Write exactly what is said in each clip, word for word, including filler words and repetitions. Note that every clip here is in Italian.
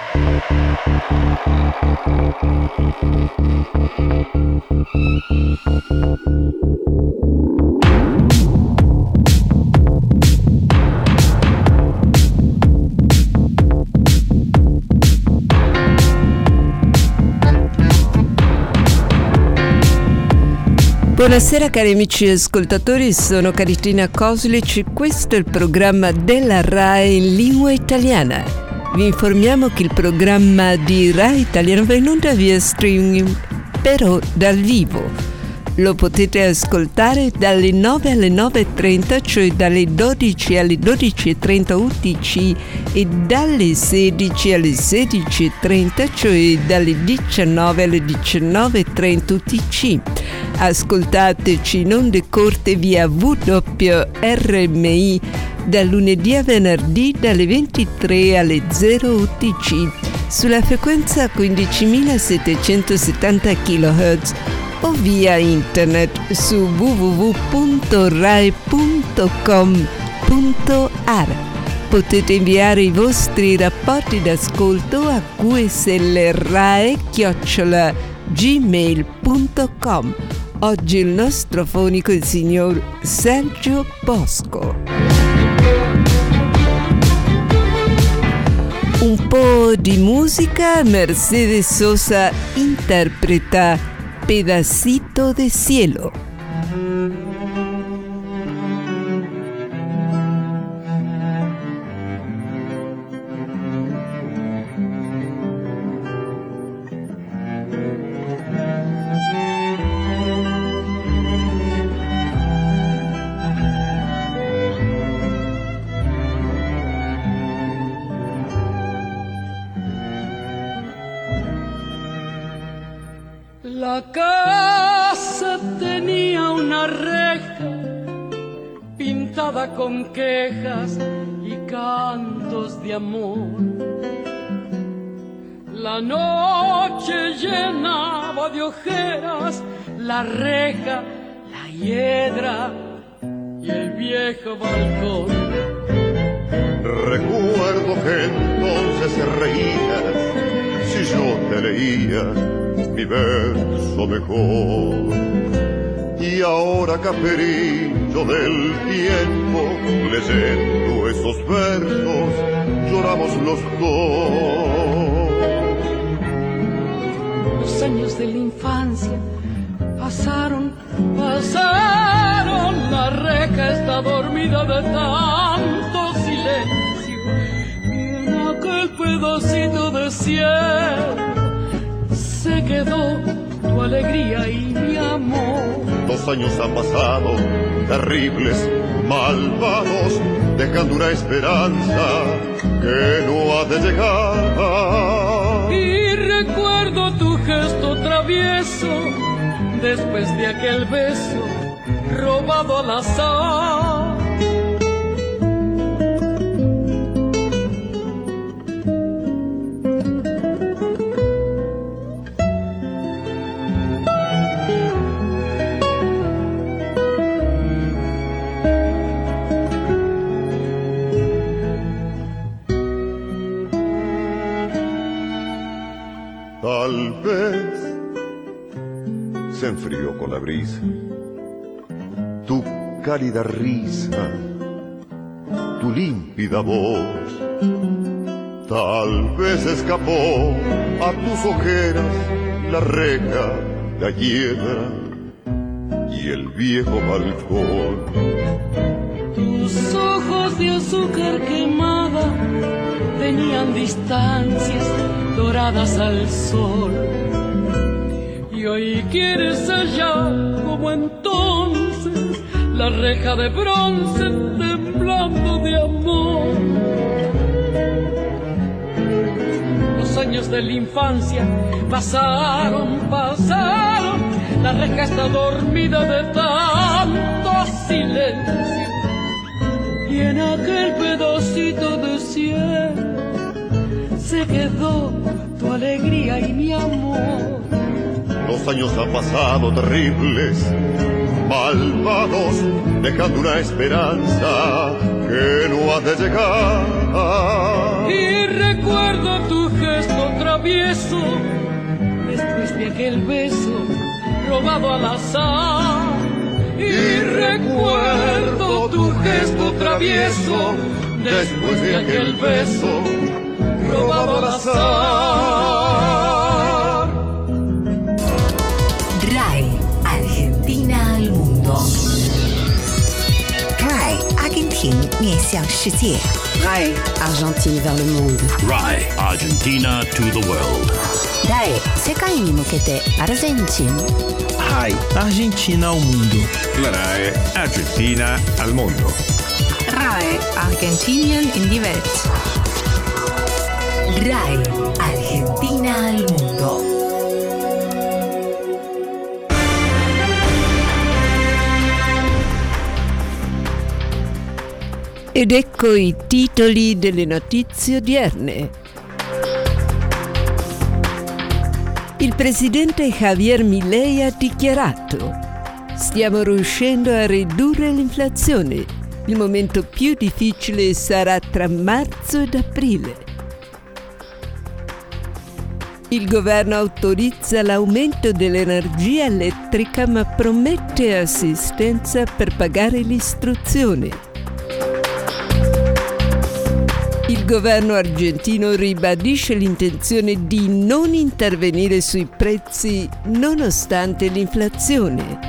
Buonasera cari amici ascoltatori, sono Caritina Koslic e questo è il programma della RAI in lingua italiana. Vi informiamo che il programma di RAI Italiano va in onda via streaming, però dal vivo. Lo potete ascoltare dalle nove alle nove e trenta, cioè dalle dodici alle dodici e trenta U T C e dalle sedici alle sedici e trenta, cioè dalle diciannove alle diciannove e trenta U T C. Ascoltateci in onde corte via W R M I dal lunedì a venerdì dalle ventitré alle zero U T C sulla frequenza quindicimilasettecentosettanta chilohertz o via internet su w w w punto rai punto com punto a r. Potete inviare i vostri rapporti d'ascolto a q s l rae chiocciola gmail punto com. Oggi il nostro fonico è il signor Sergio Bosco. Un po' di musica, Mercedes Sosa interpreta Pedacito de Cielo. La casa tenía una reja pintada con quejas y cantos de amor. La noche llenaba de ojeras la reja, la hiedra y el viejo balcón. Recuerdo que entonces reías si yo te leía mi verso mejor. Y ahora, caperillo del tiempo, leyendo esos versos, lloramos los dos. Los años de la infancia pasaron, pasaron, la reja está dormida de tanto silencio. Y en aquel pedacito de cielo se quedó tu alegría y mi amor. Dos años han pasado, terribles, malvados, dejando una esperanza que no ha de llegar. Y recuerdo tu gesto travieso, después de aquel beso robado al azar. Tal vez se enfrió con la brisa tu cálida risa, tu límpida voz. Tal vez escapó a tus ojeras la reja, la hiedra y el viejo balcón. Tus ojos de azúcar quemada tenían distancias doradas al sol. Y hoy quieres hallar como entonces la reja de bronce temblando de amor. Los años de la infancia pasaron, pasaron, la reja está dormida de tanto silencio. Y en aquel pedacito de cielo se quedó tu alegría y mi amor. Los años han pasado terribles, malvados, dejando una esperanza que no ha de llegar. Y recuerdo tu gesto travieso, después de aquel beso robado al azar. Y recuerdo tu gesto travieso, después de aquel beso robado al azar. RAI, Argentina al mundo. RAI, Argentine 面向世界。 RAI, Argentine vers le monde. RAI, Argentina to the world. RAI, 世界に向けてアルゼンチン。 RAI, Argentina al mundo. La RAI, Argentina al mondo. RAI, Argentinien in die Welt. RAI, Argentina al mundo. Ed ecco i titoli delle notizie odierne. Il presidente Javier Milei ha dichiarato: stiamo riuscendo a ridurre l'inflazione. Il momento più difficile sarà tra marzo ed aprile. Il governo autorizza l'aumento dell'energia elettrica ma promette assistenza per pagare l'istruzione. Il governo argentino ribadisce l'intenzione di non intervenire sui prezzi nonostante l'inflazione.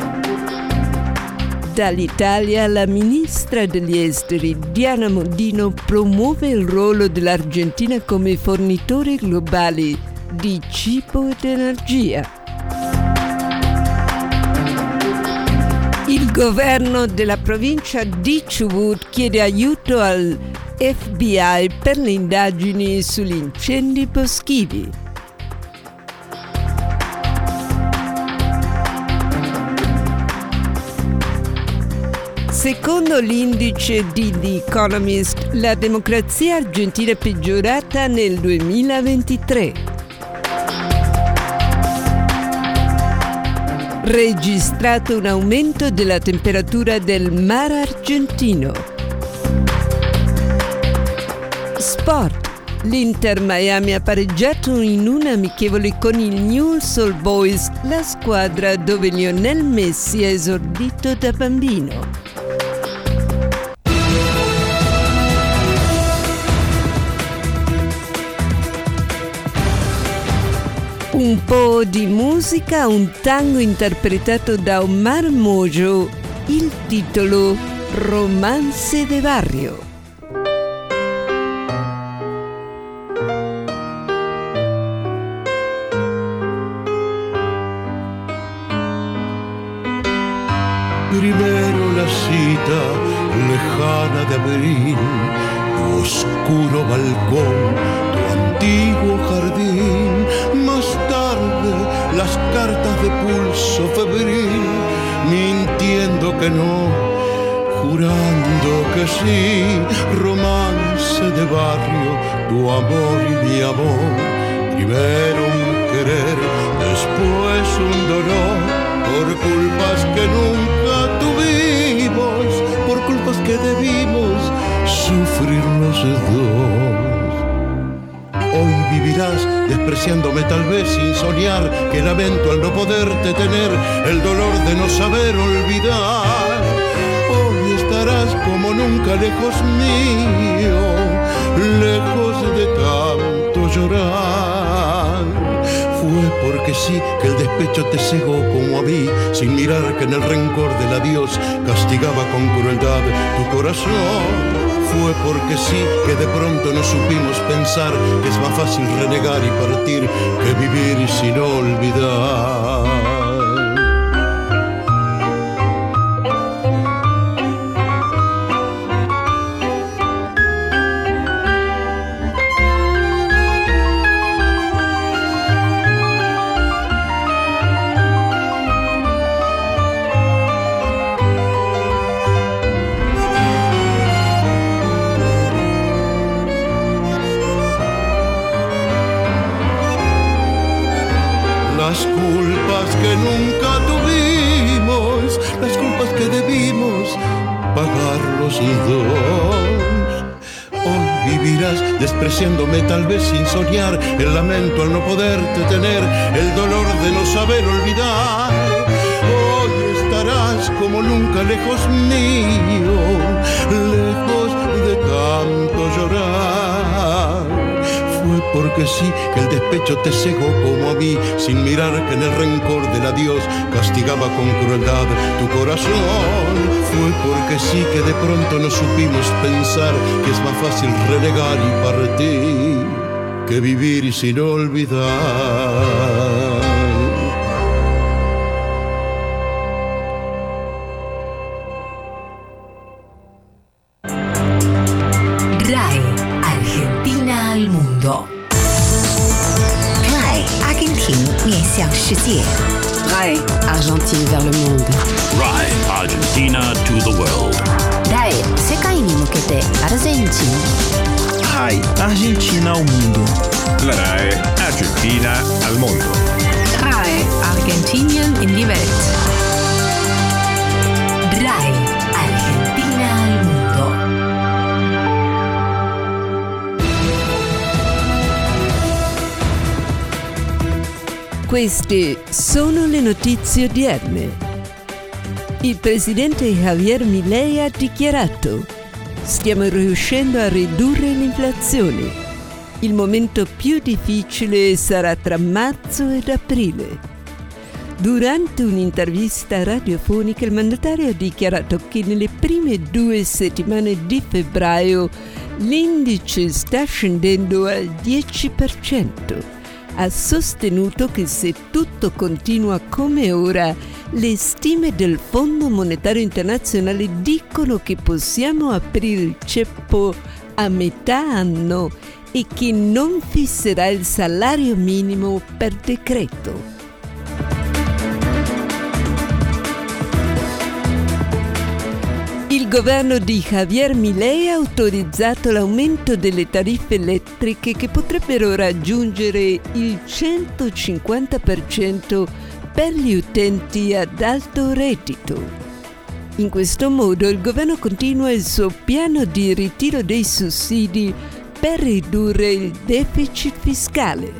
Dall'Italia la ministra degli esteri Diana Mondino promuove il ruolo dell'Argentina come fornitore globale di cibo ed energia. Il governo della provincia di Chubut chiede aiuto al F B I per le indagini sugli incendi boschivi. Secondo l'indice di The Economist, la democrazia argentina è peggiorata nel duemilaventitré. Registrato un aumento della temperatura del Mar Argentino. Sport. L'Inter Miami ha pareggiato in un amichevole con il Newell's Old Boys, la squadra dove Lionel Messi ha esordito da bambino. Un po' di musica, un tango interpretato da Omar Mojo, il titolo Romance de Barrio. Primero la cita lejana de abril, tu oscuro balcón, tu antiguo jardín. Más tarde las cartas de pulso febril, mintiendo que no, jurando que sí. Romance de barrio, tu amor y mi amor. Primero un querer, después un dolor. Por culpas que nunca tuvimos, por culpas que debimos sufrir los dos. Hoy vivirás despreciándome tal vez sin soñar, que lamento al no poderte tener, el dolor de no saber olvidar. Hoy estarás como nunca lejos mío, lejos de tanto llorar. Fue porque sí que el despecho te cegó como a mí, sin mirar que en el rencor del adiós castigaba con crueldad tu corazón. Fue porque sí que de pronto no supimos pensar que es más fácil renegar y partir que vivir sin olvidar. Las culpas que nunca tuvimos, las culpas que debimos pagar los dos. Hoy vivirás despreciándome tal vez sin soñar, el lamento al no poderte tener, el dolor de no saber olvidar. Hoy estarás como nunca lejos mío, lejos de tanto llorar. Fue porque sí que el despecho te cegó como a mí, sin mirar que en el rencor del adiós castigaba con crueldad tu corazón. Fue porque sí que de pronto no supimos pensar que es más fácil renegar y partir que vivir sin olvidar. RAI Argentine vers le monde. RAI Argentina to the world. RAI 世界に向けてアルゼンチン。 RAI Argentina ao mundo. La RAI Argentina al mondo. RAI Argentinien in die Welt. RAI Argentina al mondo. Queste sono le notizie odierne. Il presidente Javier Milei ha dichiarato: stiamo riuscendo a ridurre l'inflazione. Il momento più difficile sarà tra marzo ed aprile. Durante un'intervista radiofonica il mandatario ha dichiarato che nelle prime due settimane di febbraio l'indice sta scendendo al dieci per cento. Ha sostenuto che se tutto continua come ora, le stime del Fondo Monetario Internazionale dicono che possiamo aprire il ceppo a metà anno e che non fisserà il salario minimo per decreto. Il governo di Javier Milei ha autorizzato l'aumento delle tariffe elettriche che potrebbero raggiungere il centocinquanta per cento per gli utenti ad alto reddito. In questo modo il governo continua il suo piano di ritiro dei sussidi per ridurre il deficit fiscale.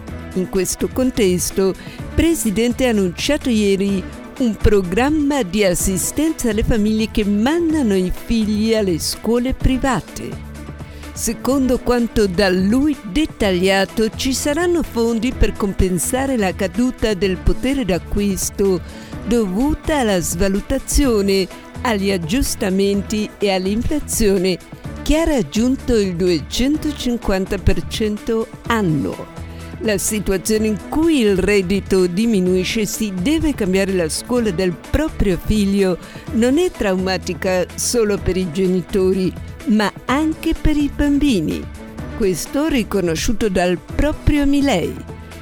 In questo contesto, il Presidente ha annunciato ieri un programma di assistenza alle famiglie che mandano i figli alle scuole private. Secondo quanto da lui dettagliato, ci saranno fondi per compensare la caduta del potere d'acquisto dovuta alla svalutazione, agli aggiustamenti e all'inflazione che ha raggiunto il duecentocinquanta per cento annuo. La situazione in cui il reddito diminuisce si deve cambiare la scuola del proprio figlio non è traumatica solo per i genitori, ma anche per i bambini. Questo riconosciuto dal proprio Milei.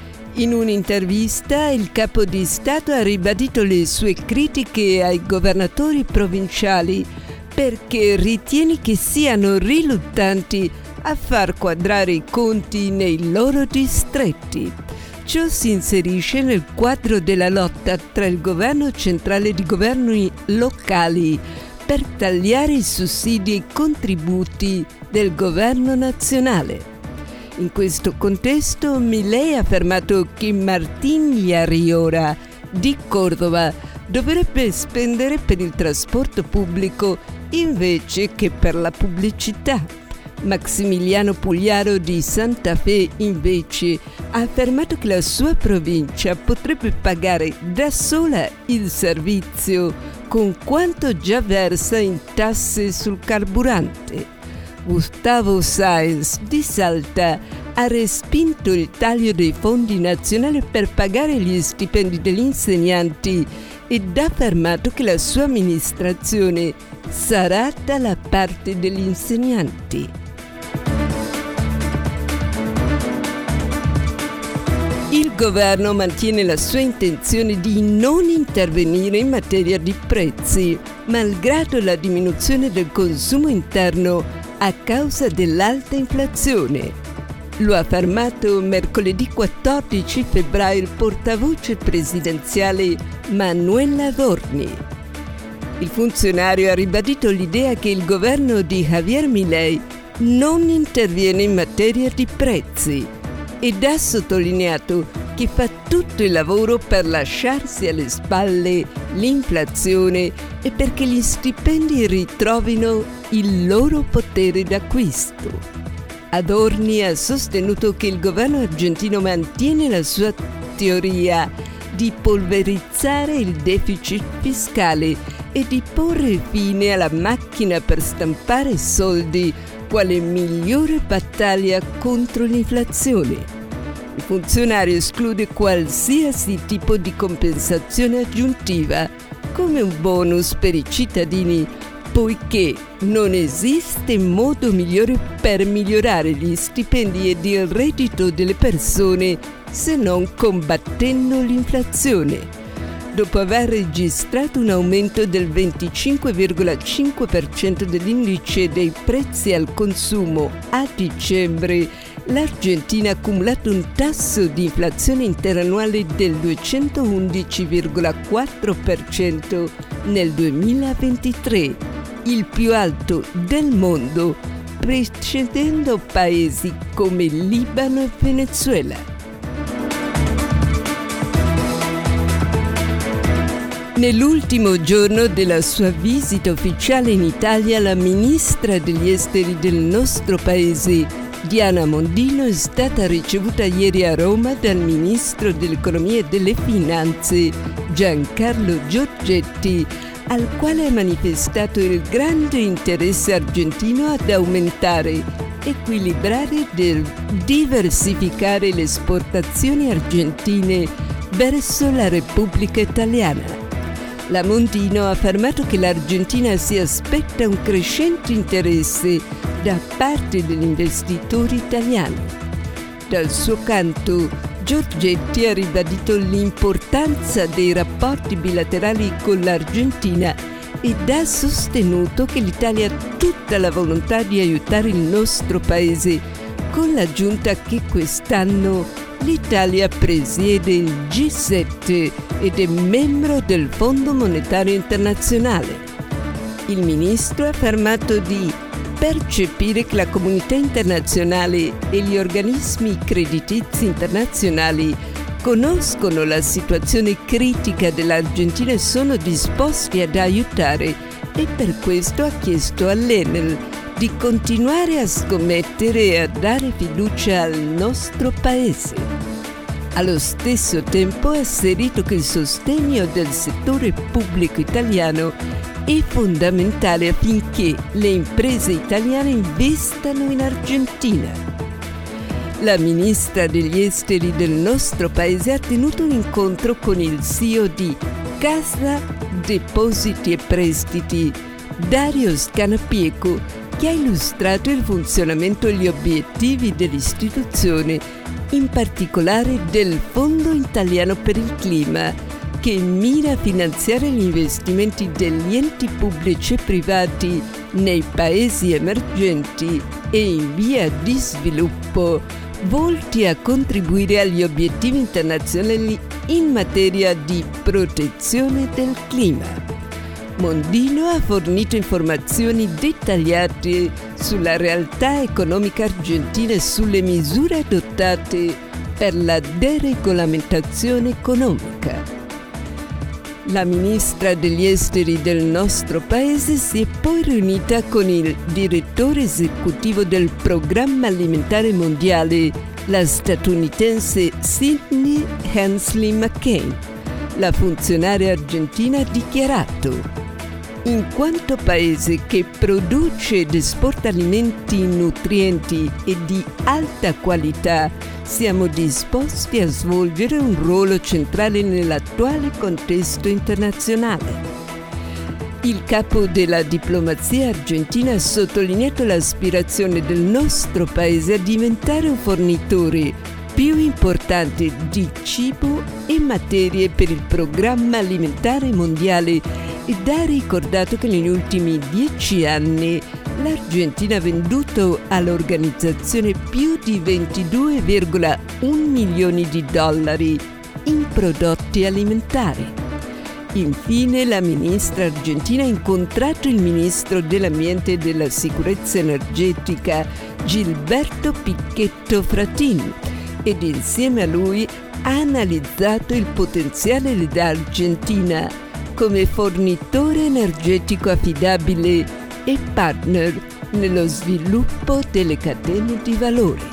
In un'intervista il capo di Stato ha ribadito le sue critiche ai governatori provinciali perché ritiene che siano riluttanti a far quadrare i conti nei loro distretti. Ciò si inserisce nel quadro della lotta tra il governo centrale e i governi locali per tagliare i sussidi e i contributi del governo nazionale. In questo contesto Milei ha affermato che Martín Llarriora di Cordova dovrebbe spendere per il trasporto pubblico invece che per la pubblicità. Maximiliano Pugliaro di Santa Fe invece ha affermato che la sua provincia potrebbe pagare da sola il servizio con quanto già versa in tasse sul carburante. Gustavo Sáenz di Salta ha respinto il taglio dei fondi nazionali per pagare gli stipendi degli insegnanti ed ha affermato che la sua amministrazione sarà dalla parte degli insegnanti. Il governo mantiene la sua intenzione di non intervenire in materia di prezzi, malgrado la diminuzione del consumo interno a causa dell'alta inflazione. Lo ha affermato mercoledì quattordici febbraio il portavoce presidenziale Manuel Adorni. Il funzionario ha ribadito l'idea che il governo di Javier Milei non interviene in materia di prezzi ed ha sottolineato che fa tutto il lavoro per lasciarsi alle spalle l'inflazione e perché gli stipendi ritrovino il loro potere d'acquisto. Adorni ha sostenuto che il governo argentino mantiene la sua teoria di polverizzare il deficit fiscale e di porre fine alla macchina per stampare soldi quale migliore battaglia contro l'inflazione. Il funzionario esclude qualsiasi tipo di compensazione aggiuntiva, come un bonus per i cittadini, poiché non esiste modo migliore per migliorare gli stipendi ed il reddito delle persone se non combattendo l'inflazione. Dopo aver registrato un aumento del venticinque virgola cinque per cento dell'indice dei prezzi al consumo a dicembre, l'Argentina ha accumulato un tasso di inflazione interannuale del duecentoundici virgola quattro per cento nel duemilaventitré, il più alto del mondo, precedendo paesi come Libano e Venezuela. Nell'ultimo giorno della sua visita ufficiale in Italia, la ministra degli esteri del nostro paese, Diana Mondino, è stata ricevuta ieri a Roma dal ministro dell'Economia e delle Finanze, Giancarlo Giorgetti, al quale ha manifestato il grande interesse argentino ad aumentare, equilibrare e diversificare le esportazioni argentine verso la Repubblica Italiana. La Mondino ha affermato che l'Argentina si aspetta un crescente interesse da parte degli investitori italiani. Dal suo canto, Giorgetti ha ribadito l'importanza dei rapporti bilaterali con l'Argentina ed ha sostenuto che l'Italia ha tutta la volontà di aiutare il nostro paese, con l'aggiunta che quest'anno l'Italia presiede il G sette ed è membro del Fondo Monetario Internazionale. Il ministro ha affermato di percepire che la comunità internazionale e gli organismi creditizi internazionali conoscono la situazione critica dell'Argentina e sono disposti ad aiutare, e per questo ha chiesto all'Enel di continuare a scommettere e a dare fiducia al nostro paese. Allo stesso tempo ha asserito che il sostegno del settore pubblico italiano è fondamentale affinché le imprese italiane investano in Argentina. La ministra degli esteri del nostro paese ha tenuto un incontro con il C E O di Cassa Depositi e Prestiti, Dario Scanapieco, che ha illustrato il funzionamento e gli obiettivi dell'istituzione, in particolare del Fondo Italiano per il Clima, che mira a finanziare gli investimenti degli enti pubblici e privati nei paesi emergenti e in via di sviluppo, volti a contribuire agli obiettivi internazionali in materia di protezione del clima. Mondino ha fornito informazioni dettagliate sulla realtà economica argentina e sulle misure adottate per la deregolamentazione economica. La ministra degli esteri del nostro paese si è poi riunita con il direttore esecutivo del Programma Alimentare Mondiale, la statunitense Sidney Hensley McCain. La funzionaria argentina ha dichiarato: in quanto paese che produce ed esporta alimenti nutrienti e di alta qualità, siamo disposti a svolgere un ruolo centrale nell'attuale contesto internazionale. Il capo della diplomazia argentina ha sottolineato l'aspirazione del nostro paese a diventare un fornitore più importante di cibo e materie per il Programma Alimentare Mondiale ed ha ricordato che negli ultimi dieci anni l'Argentina ha venduto all'organizzazione più di ventidue virgola uno milioni di dollari in prodotti alimentari. Infine, la ministra argentina ha incontrato il ministro dell'Ambiente e della Sicurezza Energetica, Gilberto Pichetto Fratin, ed insieme a lui ha analizzato il potenziale dell'Argentina come fornitore energetico affidabile e partner nello sviluppo delle catene di valore.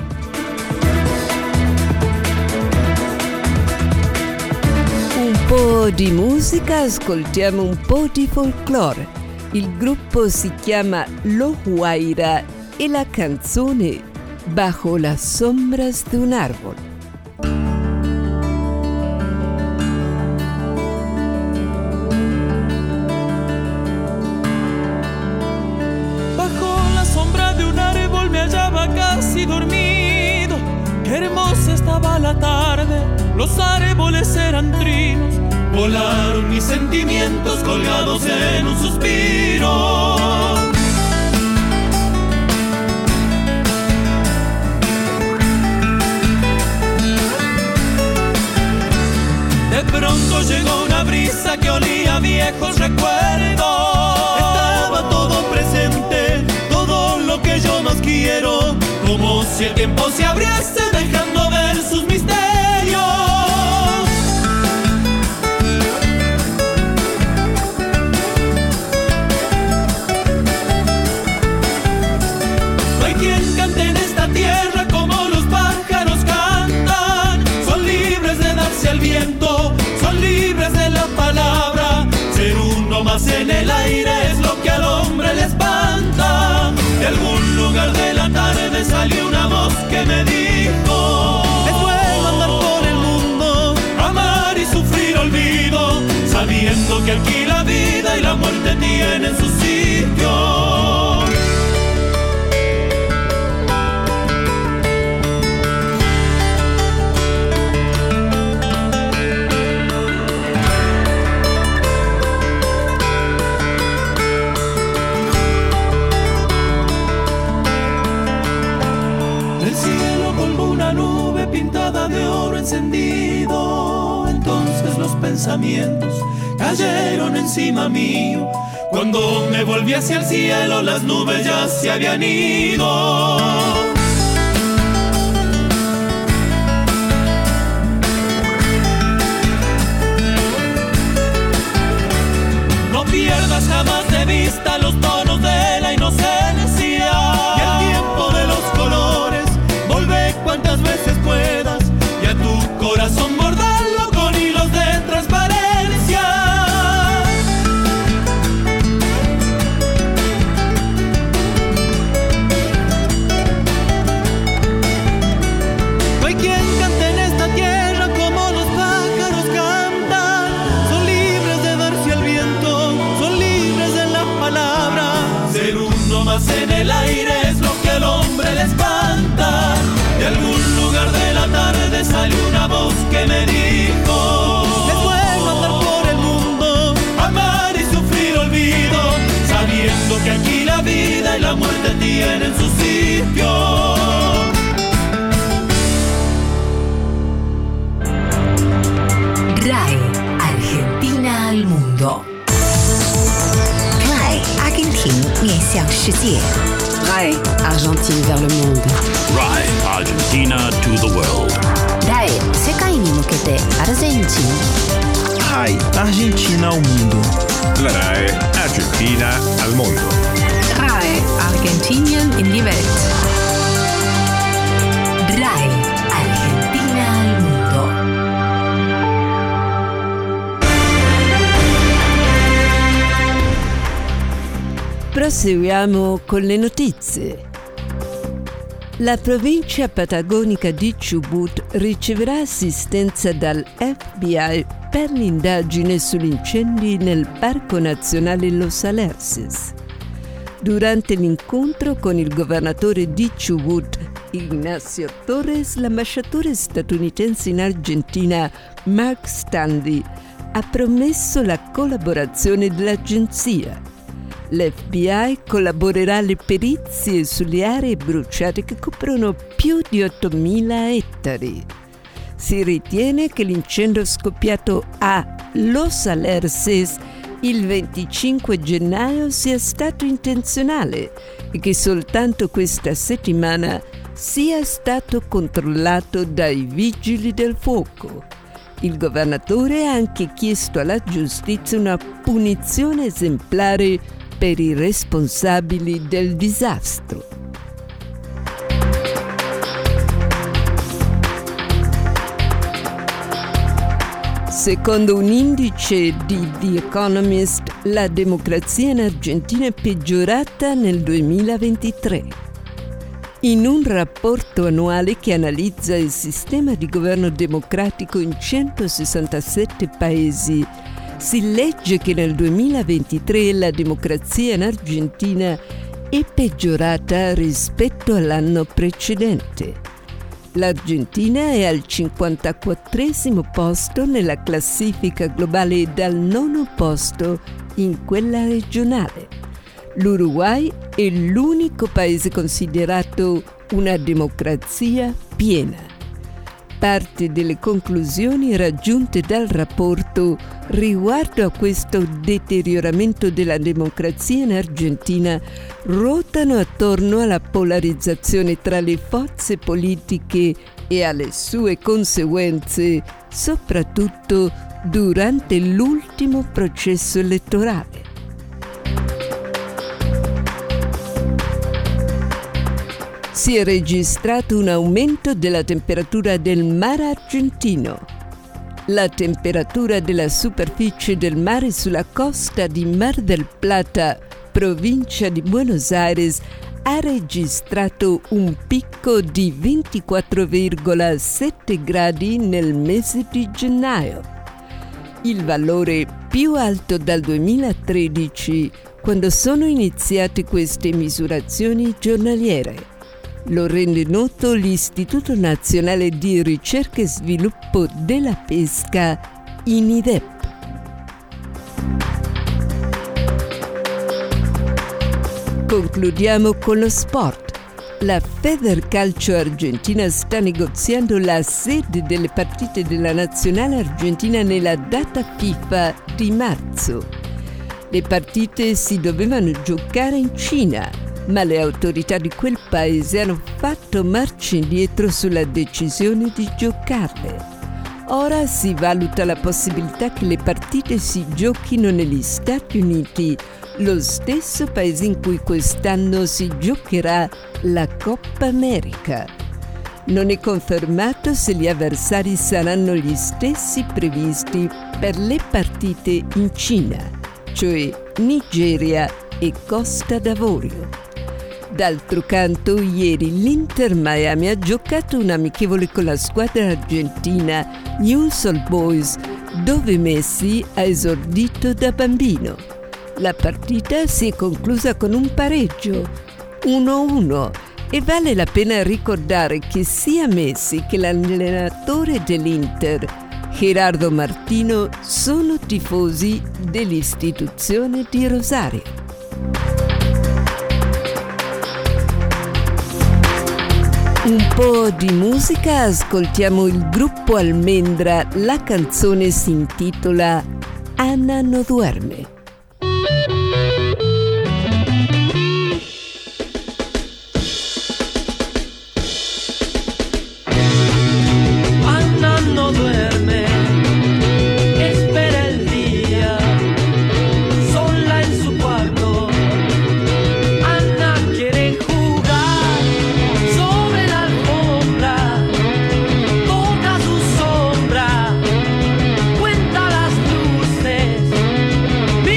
Un po' di musica, ascoltiamo un po' di folklore. Il gruppo si chiama Los Guaira e la canzone Bajo las sombras de un árbol. Bajo la sombra de un árbol me hallaba casi dormido. Qué hermosa estaba la tarde, los árboles eran trinos. Volaron mis sentimientos colgados en un suspiro. De pronto llegó una brisa que olía a viejos recuerdos. Estaba todo presente, todo lo que yo más quiero, como si el tiempo se abriese dejando ver sus misterios. No hay quien cante en esta tierra como los pájaros cantan. Son libres de darse al viento, son libres de la palabra. Ser uno más en el aire es lo que al hombre le espanta. De algún lugar de la tarde salió una voz que me dijo: es bueno andar por el mundo, amar y sufrir olvido, sabiendo que aquí la vida y la muerte tienen su sitio. Pintada de oro encendido, entonces los pensamientos cayeron encima mío. Cuando me volví hacia el cielo, las nubes ya se habían ido. No pierdas jamás de vista los tonos de la inocencia y el tiempo de los colores. Volvé cuantas veces puedas y a tu corazón bordarlo con hilos de transparencia. No hay quien cante en esta tierra como los pájaros cantan. Son libres de darse al viento, son libres de la palabra. Ser uno más en el aire es lo que al hombre le espanta. De algún lugar de la tarde salió una voz que me dijo: es bueno andar por el mundo, amar y sufrir olvido, sabiendo que aquí la vida y la muerte tienen su sitio. RAI, Argentina al mundo. RAI, 阿根廷面向世界。 RAI, Argentine vers le monde. RAI, Argentina to the world. RAI, 世界に向けてアルゼンチン。 RAI, Argentina al mundo. La RAI Argentina al mondo. RAI, Argentinien in die Welt. RAI, Argentina al mundo. Proseguiamo con le notizie. La provincia patagonica di Chubut riceverà assistenza dal F B I per l'indagine sugli incendi nel Parco Nazionale Los Alerces. Durante l'incontro con il governatore di Chubut, Ignacio Torres, l'ambasciatore statunitense in Argentina, Mark Stanley, ha promesso la collaborazione dell'agenzia. L'F B I collaborerà alle perizie sulle aree bruciate che coprono più di ottomila ettari. Si ritiene che l'incendio scoppiato a Los Alerces il venticinque gennaio sia stato intenzionale e che soltanto questa settimana sia stato controllato dai vigili del fuoco. Il governatore ha anche chiesto alla giustizia una punizione esemplare per i responsabili del disastro. Secondo un indice di The Economist, la democrazia in Argentina è peggiorata nel duemilaventitré. In un rapporto annuale che analizza il sistema di governo democratico in centosessantasette paesi, si legge che nel duemilaventitré la democrazia in Argentina è peggiorata rispetto all'anno precedente. L'Argentina è al cinquantaquattresimo posto nella classifica globale e dal nono posto in quella regionale. L'Uruguay è l'unico paese considerato una democrazia piena. Parte delle conclusioni raggiunte dal rapporto riguardo a questo deterioramento della democrazia in Argentina ruotano attorno alla polarizzazione tra le forze politiche e alle sue conseguenze, soprattutto durante l'ultimo processo elettorale. Si è registrato un aumento della temperatura del mare argentino. La temperatura della superficie del mare sulla costa di Mar del Plata, provincia di Buenos Aires, ha registrato un picco di ventiquattro virgola sette gradi nel mese di gennaio. Il valore più alto dal duemilatredici, quando sono iniziate queste misurazioni giornaliere. Lo rende noto l'Istituto Nazionale di Ricerca e Sviluppo della Pesca, INIDEP. Concludiamo con lo sport. La Federcalcio Argentina sta negoziando la sede delle partite della nazionale argentina nella data FIFA di marzo. Le partite si dovevano giocare in Cina, ma le autorità di quel paese hanno fatto marcia indietro sulla decisione di giocarle. Ora si valuta la possibilità che le partite si giochino negli Stati Uniti, lo stesso paese in cui quest'anno si giocherà la Coppa America. Non è confermato se gli avversari saranno gli stessi previsti per le partite in Cina, cioè Nigeria e Costa d'Avorio. D'altro canto, ieri l'Inter Miami ha giocato un amichevole con la squadra argentina Newell's Old Boys, dove Messi ha esordito da bambino. La partita si è conclusa con un pareggio, uno a uno, e vale la pena ricordare che sia Messi che l'allenatore dell'Inter, Gerardo Martino, sono tifosi dell'istituzione di Rosario. Un po' di musica, ascoltiamo il gruppo Almendra, la canzone si intitola Ana no duerme. Ana no duerme, espera el día, sola en su cuarto. Ana quiere jugar sobre la alfombra, toca su sombra, cuenta las luces.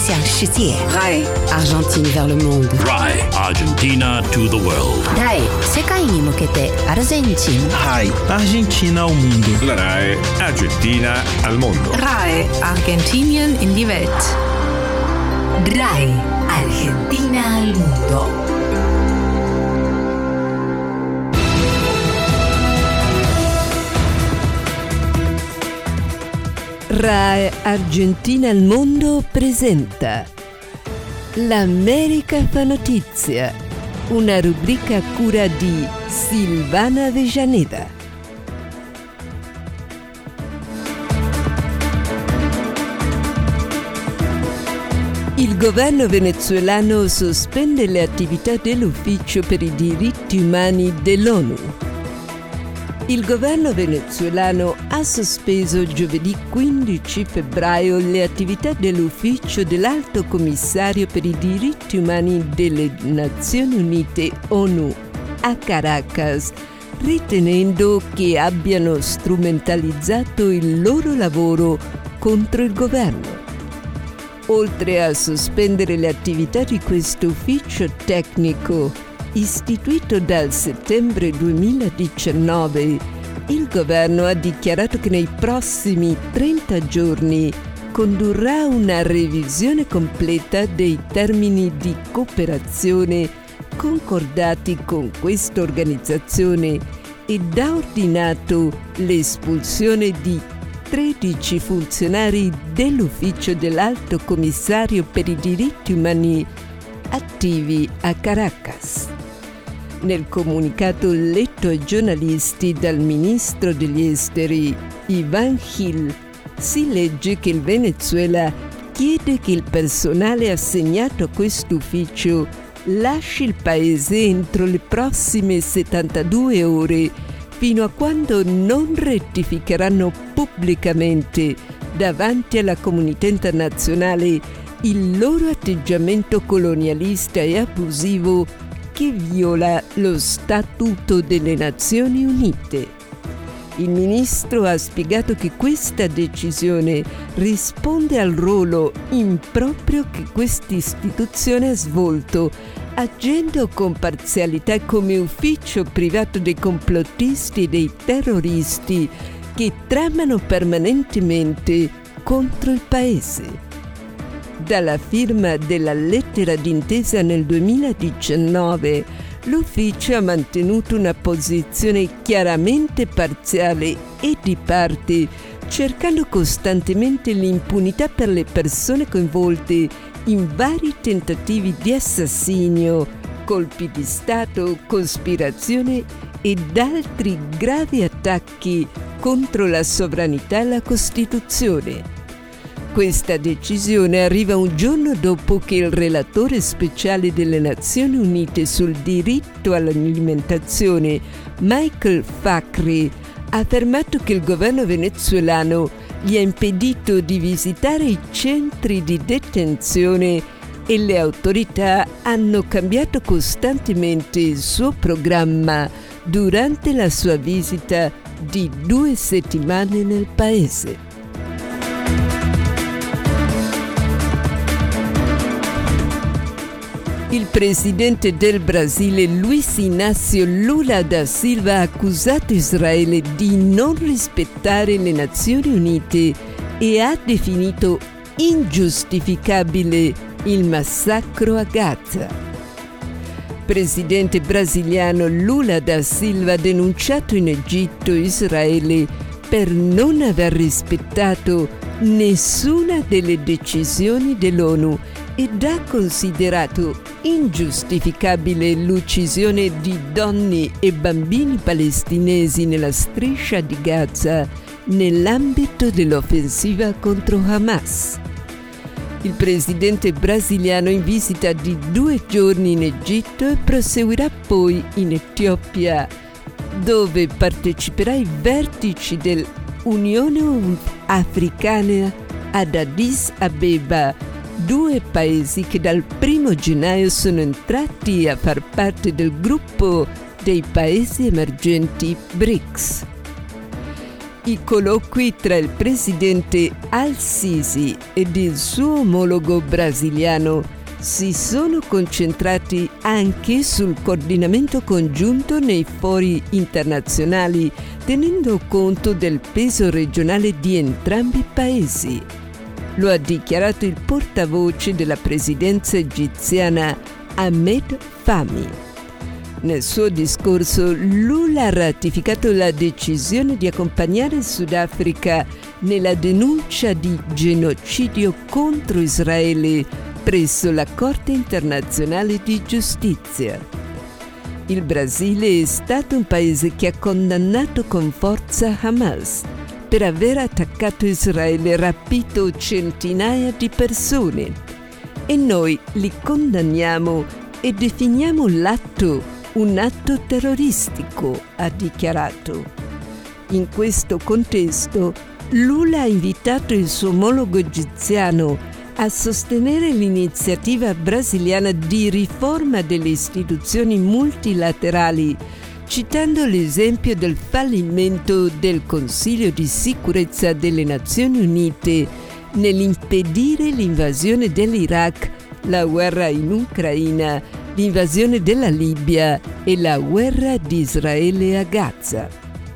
向世界。 Rai Argentine vers le monde. Rai Argentina to the world. Rai 世界に向けてアルゼンチン。 Rai Argentina al mondo. La RAI Argentina al mondo. Rai Argentinien in die Welt. Rai Argentina al mondo. RAI Argentina al mondo presenta L'America fa notizia, una rubrica a cura di Silvana Avellaneda. Il governo venezuelano sospende le attività dell'Ufficio per i diritti umani dell'ONU. Il governo venezuelano ha sospeso giovedì quindici febbraio le attività dell'Ufficio dell'Alto Commissario per i diritti umani delle Nazioni Unite ONU a Caracas, ritenendo che abbiano strumentalizzato il loro lavoro contro il governo. Oltre a sospendere le attività di questo ufficio tecnico, istituito dal settembre duemiladiciannove, il governo ha dichiarato che nei prossimi trenta giorni condurrà una revisione completa dei termini di cooperazione concordati con questa organizzazione ed ha ordinato l'espulsione di tredici funzionari dell'Ufficio dell'Alto Commissario per i diritti umani attivi a Caracas. Nel comunicato letto ai giornalisti dal ministro degli esteri Iván Gil si legge che il Venezuela chiede che il personale assegnato a questo ufficio lasci il paese entro le prossime settantadue ore, fino a quando non rettificheranno pubblicamente davanti alla comunità internazionale il loro atteggiamento colonialista e abusivo che viola lo Statuto delle Nazioni Unite. Il ministro ha spiegato che questa decisione risponde al ruolo improprio che questa istituzione ha svolto, agendo con parzialità come ufficio privato dei complottisti e dei terroristi che tramano permanentemente contro il paese. Dalla firma della lettera d'intesa nel duemiladiciannove, l'ufficio ha mantenuto una posizione chiaramente parziale e di parte, cercando costantemente l'impunità per le persone coinvolte in vari tentativi di assassinio, colpi di Stato, cospirazione ed altri gravi attacchi contro la sovranità e la Costituzione. Questa decisione arriva un giorno dopo che il relatore speciale delle Nazioni Unite sul diritto all'alimentazione, Michael Fakhry, ha affermato che il governo venezuelano gli ha impedito di visitare i centri di detenzione e le autorità hanno cambiato costantemente il suo programma durante la sua visita di due settimane nel paese. Il presidente del Brasile, Luiz Inácio Lula da Silva, ha accusato Israele di non rispettare le Nazioni Unite e ha definito ingiustificabile il massacro a Gaza. Presidente brasiliano Lula da Silva ha denunciato in Egitto Israele per non aver rispettato nessuna delle decisioni dell'ONU ed ha considerato ingiustificabile l'uccisione di donne e bambini palestinesi nella striscia di Gaza nell'ambito dell'offensiva contro Hamas. Il presidente brasiliano in visita di due giorni in Egitto e proseguirà poi in Etiopia, dove parteciperà ai vertici dell'Unione Africana ad Addis Abeba, due paesi che dal primo gennaio sono entrati a far parte del gruppo dei paesi emergenti B R I C S. I colloqui tra il presidente Al-Sisi ed il suo omologo brasiliano si sono concentrati anche sul coordinamento congiunto nei fori internazionali, tenendo conto del peso regionale di entrambi i paesi. Lo ha dichiarato il portavoce della presidenza egiziana Ahmed Fahmy. Nel suo discorso Lula ha ratificato la decisione di accompagnare il Sudafrica nella denuncia di genocidio contro Israele presso la Corte internazionale di giustizia. Il Brasile è stato un paese che ha condannato con forza Hamas per aver attaccato Israele e rapito centinaia di persone. E noi li condanniamo e definiamo l'atto un atto terroristico, ha dichiarato. In questo contesto, Lula ha invitato il suo omologo egiziano a sostenere l'iniziativa brasiliana di riforma delle istituzioni multilaterali, citando l'esempio del fallimento del Consiglio di sicurezza delle Nazioni Unite nell'impedire l'invasione dell'Iraq, la guerra in Ucraina, l'invasione della Libia e la guerra di Israele a Gaza.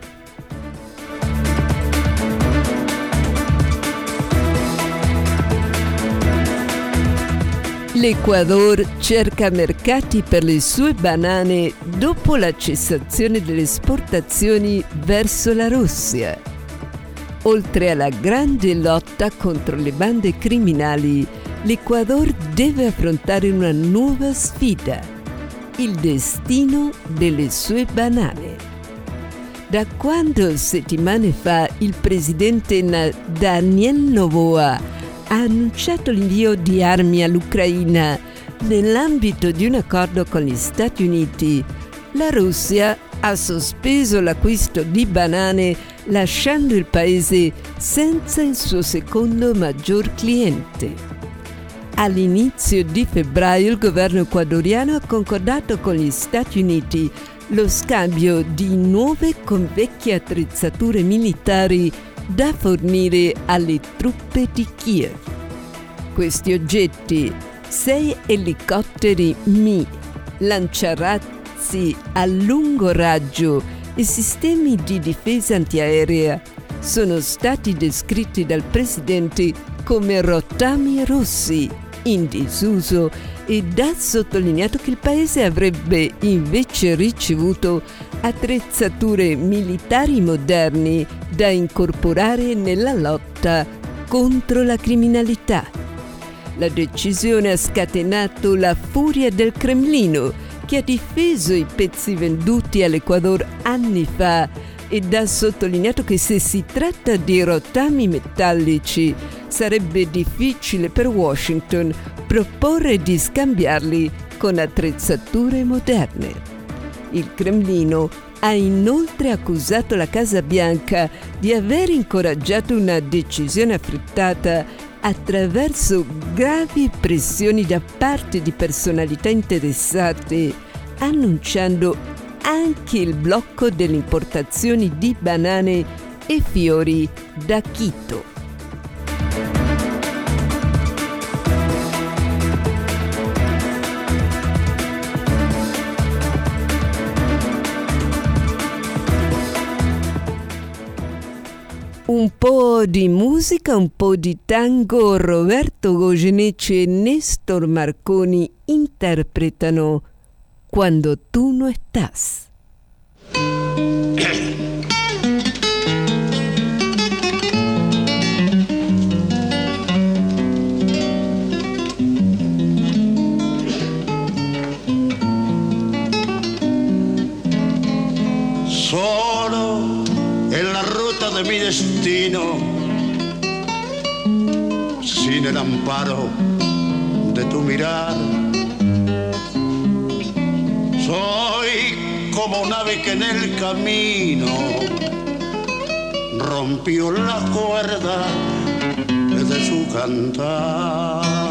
L'Ecuador cerca mercati per le sue banane dopo la cessazione delle esportazioni verso la Russia. Oltre alla grande lotta contro le bande criminali, l'Ecuador deve affrontare una nuova sfida: il destino delle sue banane. Da quando settimane fa il presidente Daniel Noboa ha annunciato l'invio di armi all'Ucraina nell'ambito di un accordo con gli Stati Uniti, la Russia ha sospeso l'acquisto di banane, lasciando il paese senza il suo secondo maggior cliente. All'inizio di febbraio il governo ecuadoriano ha concordato con gli Stati Uniti lo scambio di nuove con vecchie attrezzature militari da fornire alle truppe di Kiev. Questi oggetti, sei elicotteri Mi, lanciarazzi a lungo raggio e sistemi di difesa antiaerea, sono stati descritti dal presidente come rottami russi in disuso ed ha sottolineato che il paese avrebbe invece ricevuto attrezzature militari moderni da incorporare nella lotta contro la criminalità. La decisione ha scatenato la furia del Cremlino, che ha difeso i pezzi venduti all'Ecuador anni fa ed ha sottolineato che se si tratta di rottami metallici sarebbe difficile per Washington proporre di scambiarli con attrezzature moderne. Il Cremlino ha inoltre accusato la Casa Bianca di aver incoraggiato una decisione affrettata attraverso gravi pressioni da parte di personalità interessate, annunciando anche il blocco delle importazioni di banane e fiori da Quito. Un po' di musica, un po' di tango. Roberto Goyeneche e Néstor Marconi interpretano Cuando tú no estás. Solo en la ruta de mi destino, sin el amparo de tu mirar, soy como un ave que en el camino rompió la cuerda de su cantar.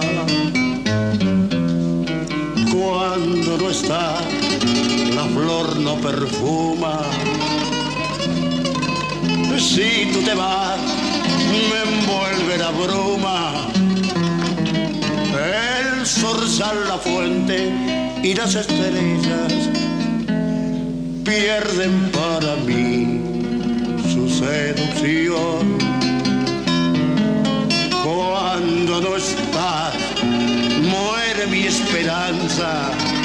Cuando no está, la flor no perfuma, Si tú te vas, me envuelve la bruma, el zorzal, la fuente y las estrellas pierden para mí su seducción. Cuando no estás, muere mi esperanza.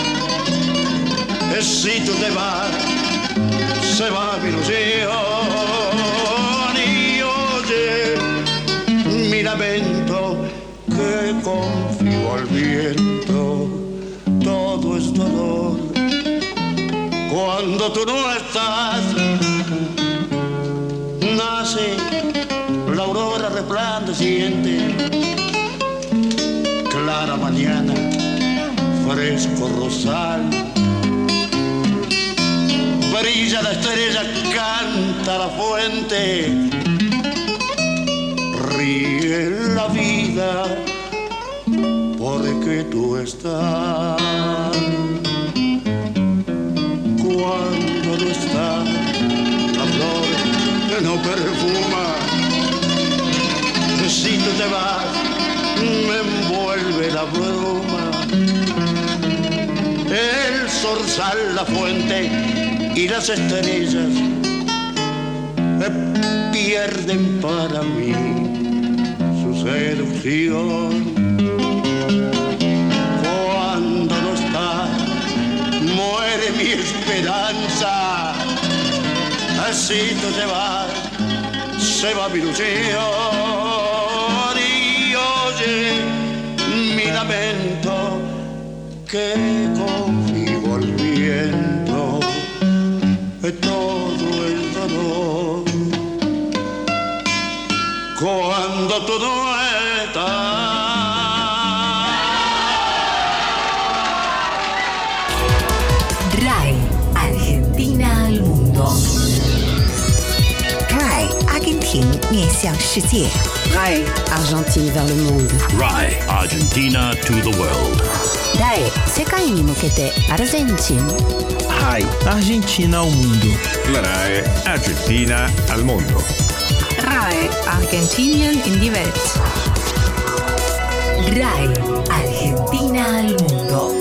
Si tú te vas, se va mi ilusión. Y oye mi lamento, que confío al viento, todo es dolor. Cuando tú no estás, nace la aurora resplandeciente, clara mañana, fresco rosal, brilla la estrella, canta la fuente, ríe la vida porque tú estás. Cuando no estás, la flor no perfuma. Si tú te vas, me envuelve la bruma, el zorzal, la fuente y las estrellas me pierden para mí su seducción. Cuando no estás, muere mi esperanza. Así tú te vas, se va mi ilusión. Y oye mi lamento, que confío al viento, todo el dolor. Cuando tú no estás. RAI, Argentina al mundo. RAI, Argentina 面向世界。RAI, Argentine vers le monde. RAI, Argentina to the world. RAI, 世界に向けてアルゼンチン。 RAI, Argentina al mundo. La RAI Argentina al mondo. RAI, Argentinien in die Welt. RAI, Argentina al mundo.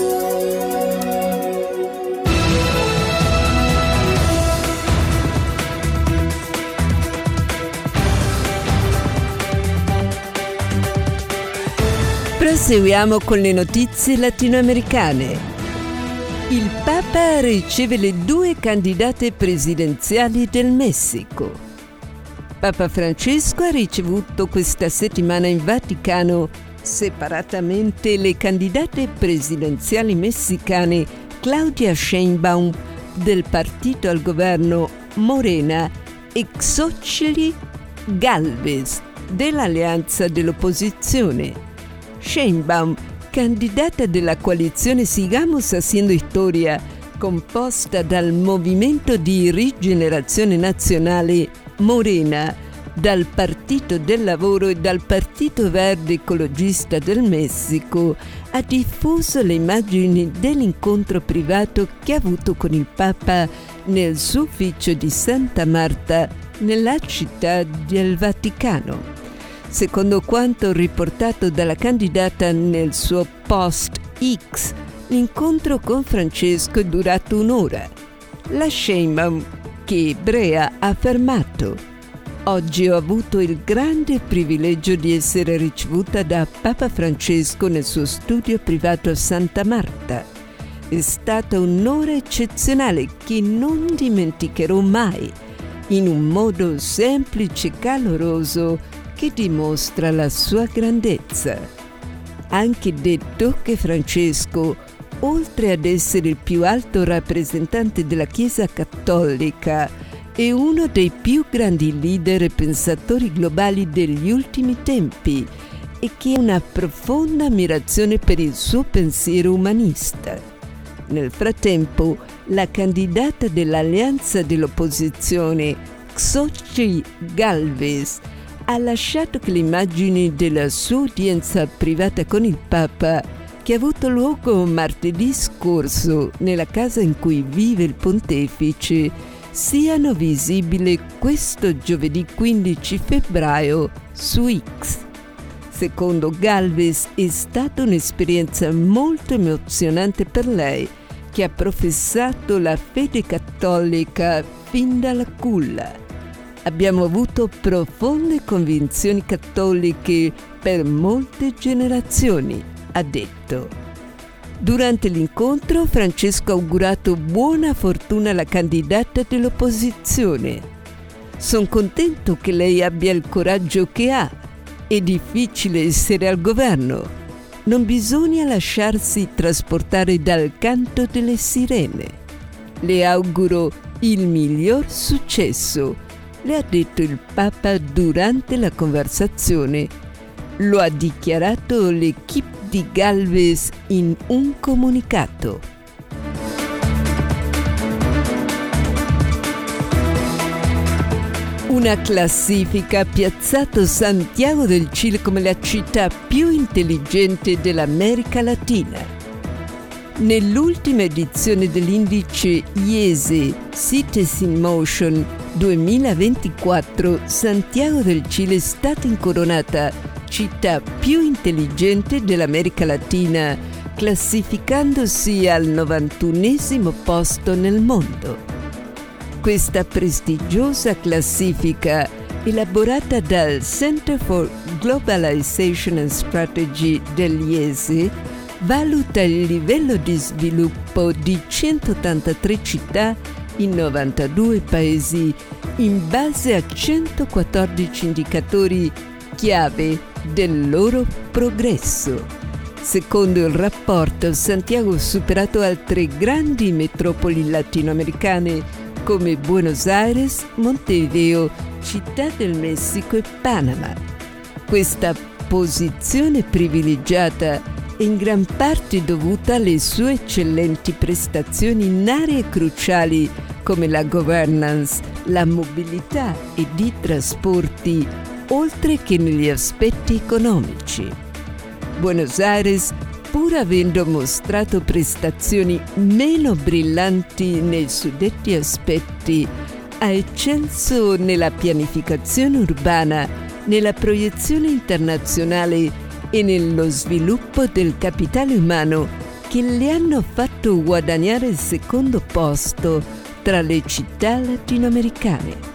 Proseguiamo con le notizie latinoamericane. Il Papa riceve le due candidate presidenziali del Messico. Papa Francesco ha ricevuto questa settimana in Vaticano separatamente le candidate presidenziali messicane Claudia Sheinbaum del partito al governo Morena e Xochitl Gálvez dell'alleanza dell'opposizione. Sheinbaum, candidata della coalizione Sigamos Haciendo Historia, composta dal Movimento di Rigenerazione Nazionale Morena, dal Partito del Lavoro e dal Partito Verde Ecologista del Messico, ha diffuso le immagini dell'incontro privato che ha avuto con il Papa nel suo ufficio di Santa Marta, nella città del Vaticano. Secondo quanto riportato dalla candidata nel suo post X, l'incontro con Francesco è durato un'ora. La Sheinbaum, che è ebrea, ha affermato: «Oggi ho avuto il grande privilegio di essere ricevuta da Papa Francesco nel suo studio privato a Santa Marta. È stata un'ora eccezionale che non dimenticherò mai, in un modo semplice e caloroso che dimostra la sua grandezza». Ha anche detto che Francesco, oltre ad essere il più alto rappresentante della Chiesa Cattolica, è uno dei più grandi leader e pensatori globali degli ultimi tempi e che ha una profonda ammirazione per il suo pensiero umanista. Nel frattempo, la candidata dell'alleanza dell'opposizione, Xochitl Gálvez, ha lasciato che le immagini della sua udienza privata con il Papa, che ha avuto luogo martedì scorso nella casa in cui vive il pontefice, siano visibili questo giovedì quindici febbraio su X. Secondo Galvez è stata un'esperienza molto emozionante per lei, che ha professato la fede cattolica fin dalla culla. Abbiamo avuto profonde convinzioni cattoliche per molte generazioni, ha detto. Durante l'incontro, Francesco ha augurato buona fortuna alla candidata dell'opposizione. Sono contento che lei abbia il coraggio che ha. È difficile essere al governo. Non bisogna lasciarsi trasportare dal canto delle sirene. Le auguro il miglior successo, le ha detto il Papa durante la conversazione. Lo ha dichiarato l'equipe di Galvez in un comunicato. Una classifica ha piazzato Santiago del Cile come la città più intelligente dell'America Latina. Nell'ultima edizione dell'indice I E S E Cities in Motion duemilaventiquattro, Santiago del Cile è stata incoronata città più intelligente dell'America Latina, classificandosi al novantunesimo posto nel mondo. Questa prestigiosa classifica, elaborata dal Center for Globalization and Strategy dell'I E S E, valuta il livello di sviluppo di centottantatré città in novantadue paesi in base a centoquattordici indicatori chiave del loro progresso. Secondo il rapporto, Santiago ha superato altre grandi metropoli latinoamericane come Buenos Aires, Montevideo, Città del Messico e Panama. Questa posizione privilegiata è in gran parte dovuta alle sue eccellenti prestazioni in aree cruciali come la governance, la mobilità ed i trasporti, oltre che negli aspetti economici. Buenos Aires, pur avendo mostrato prestazioni meno brillanti nei suddetti aspetti, ha eccelso nella pianificazione urbana, nella proiezione internazionale e nello sviluppo del capitale umano che le hanno fatto guadagnare il secondo posto tra le città latinoamericane.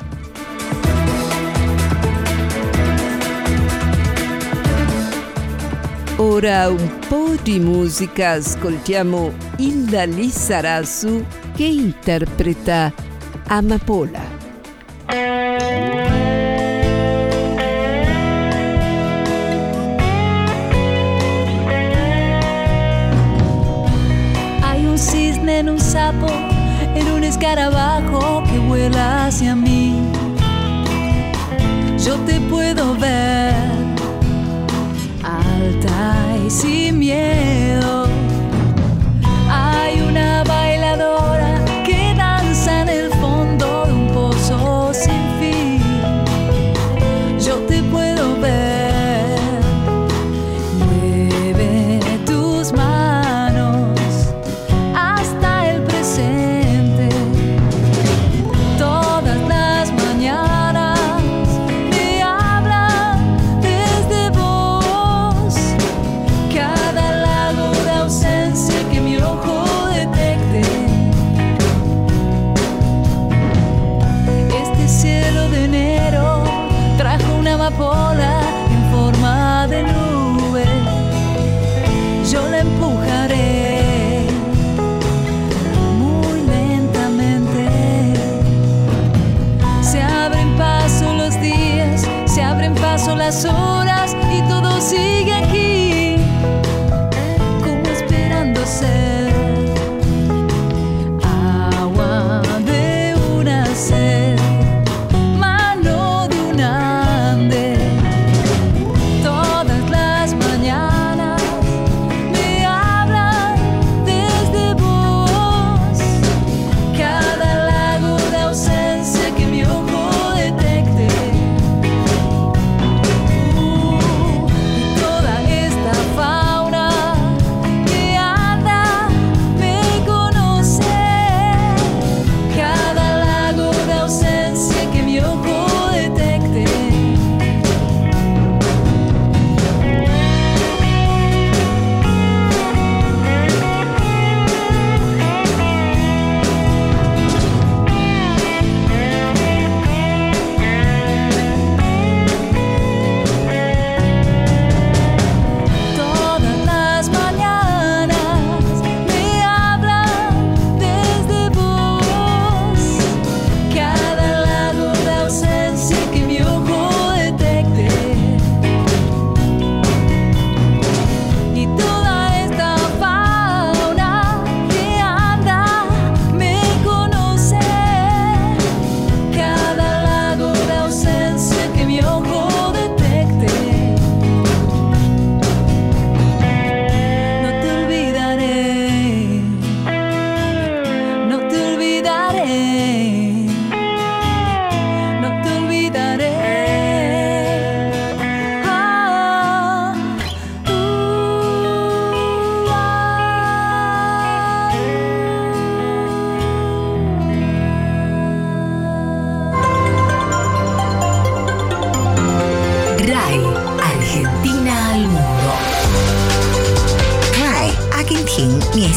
Ora un po' di musica, ascoltiamo Hilda Lizarazu che interpreta Amapola. Hay un cisne en un sapo, en un escarabajo que vuela hacia mí. Yo te puedo ver alta y sin miedo. Hay una bailadora que danza en el fondo de un pozo sin fin. Yo te puedo ver. Mueve tus manos hasta el presente. Todas las mañanas me hablan desde vos. Cada lago de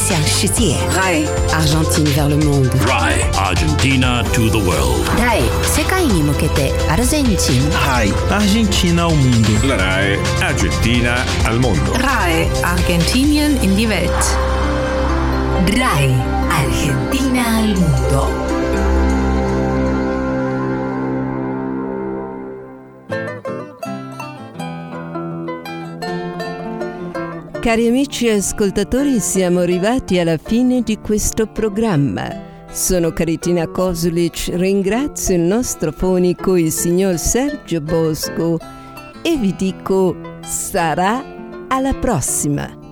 向世界 Rai Argentine vers le monde Rai Argentina to the world. Rai 世界に向けてアルゼンチン Rai Argentina al mondo. La RAI Argentina al mondo. Rai Argentinien in die Welt. Rai Argentina al mondo. Cari amici ascoltatori, siamo arrivati alla fine di questo programma. Sono Caritina Kosulic, ringrazio il nostro fonico, il signor Sergio Bosco, e vi dico sarà alla prossima.